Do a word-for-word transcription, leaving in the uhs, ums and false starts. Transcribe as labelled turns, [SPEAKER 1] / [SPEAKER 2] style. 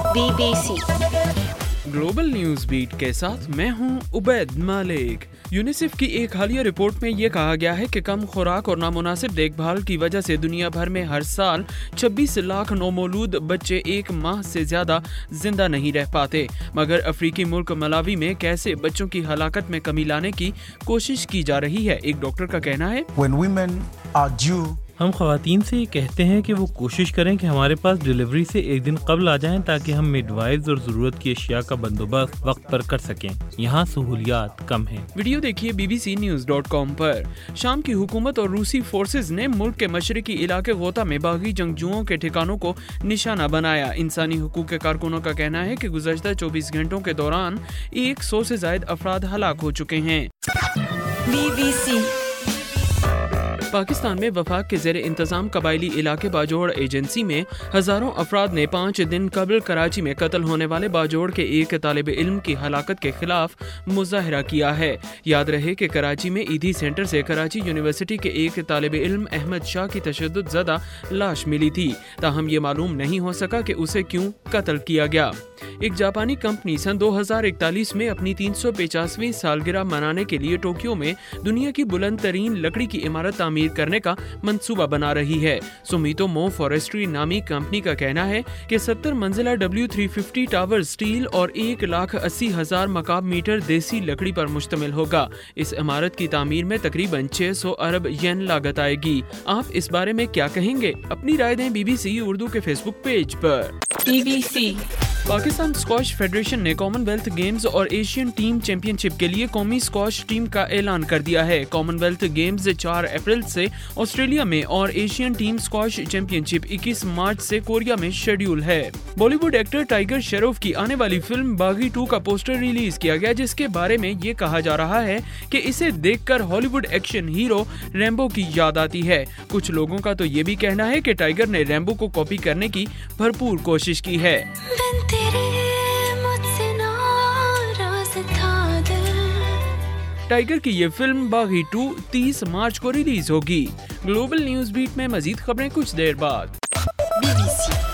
[SPEAKER 1] Be B C
[SPEAKER 2] global news beat کے ساتھ میں ہوں عبید مالک۔ یونیسیف کی ایک حالیہ رپورٹ میں یہ کہا گیا ہے کہ کم خوراک اور نامناسب دیکھ بھال کی وجہ سے دنیا بھر میں ہر سال چھبیس لاکھ نومولود بچے ایک ماہ سے زیادہ زندہ نہیں رہ پاتے، مگر افریقی ملک ملاوی میں کیسے بچوں کی ہلاکت میں کمی لانے کی کوشش کی جا رہی ہے۔ ایک ڈاکٹر کا کہنا ہے،
[SPEAKER 3] When women are due
[SPEAKER 4] ہم خواتین سے یہ کہتے ہیں کہ وہ کوشش کریں کہ ہمارے پاس ڈیلیوری سے ایک دن قبل آ جائیں تاکہ ہم مڈ وائفز اور ضرورت کی اشیاء کا بندوبست وقت پر کر سکیں۔ یہاں سہولیات کم ہیں۔
[SPEAKER 2] ویڈیو دیکھیے B B C news dot com پر۔ شام کی حکومت اور روسی فورسز نے ملک کے مشرقی علاقے غوطہ میں باغی جنگجوؤں کے ٹھکانوں کو نشانہ بنایا۔ انسانی حقوق کے کارکنوں کا کہنا ہے کہ گزشتہ چوبیس گھنٹوں کے دوران ایک سو سے زائد افراد ہلاک ہو چکے ہیں۔
[SPEAKER 1] بی بی سی
[SPEAKER 2] پاکستان میں وفاق کے زیر انتظام قبائلی علاقے باجوڑ ایجنسی میں ہزاروں افراد نے پانچ دن قبل کراچی میں قتل ہونے والے باجوڑ کے ایک طالب علم کی ہلاکت کے خلاف مظاہرہ کیا ہے۔ یاد رہے کہ کراچی میں ایدھی سینٹر سے کراچی یونیورسٹی کے ایک طالب علم احمد شاہ کی تشدد زدہ لاش ملی تھی، تاہم یہ معلوم نہیں ہو سکا کہ اسے کیوں قتل کیا گیا۔ ایک جاپانی کمپنی سن دو ہزار اکتالیس میں اپنی تین سو پچاسویں سالگرہ منانے کے لیے ٹوکیو میں دنیا کی بلند ترین لکڑی کی عمارت تعمیر کرنے کا منصوبہ بنا رہی ہے۔ سومیتو مو فارسٹری نامی کمپنی کا کہنا ہے کہ ستر منزلہ ڈبلیو تین سو پچاس ٹاور سٹیل اور ایک لاکھ اسی ہزار مکعب میٹر دیسی لکڑی پر مشتمل ہوگا۔ اس عمارت کی تعمیر میں تقریباً چھ سو ارب ین لاگت آئے گی۔ آپ اس بارے میں کیا کہیں گے؟ اپنی رائے دیں بی بی سی اردو کے فیس بک پیج پر۔
[SPEAKER 1] B B C
[SPEAKER 2] Pakistan squash federation نے کامن ویلتھ گیمز اور ایشین ٹیم چیمپئن شپ کے لیے قومی اسکواش ٹیم کا اعلان کر دیا ہے۔ کامن ویلتھ گیمز چار اپریل سے آسٹریلیا میں اور Asian team squash championship اکیس مارچ سے کوریا میں شیڈیول ہے۔ Bollywood actor Tiger Shroff کی آنے والی فلم باغی ٹو کا پوسٹر ریلیز کیا گیا، جس کے بارے میں یہ کہا جا رہا ہے کہ اسے دیکھ کر ہالی ووڈ ایکشن ہیرو ریمبو کی یاد آتی ہے۔ کچھ لوگوں کا تو یہ بھی کہنا ہے کہ ٹائیگر نے ریمبو کو کاپی کرنے کی بھرپور کوشش کی ہے۔ ٹائیگر کی یہ فلم باغی ٹو تیس مارچ کو ریلیز ہوگی۔ گلوبل نیوز بیٹ میں مزید خبریں کچھ دیر بعد۔
[SPEAKER 1] Be B C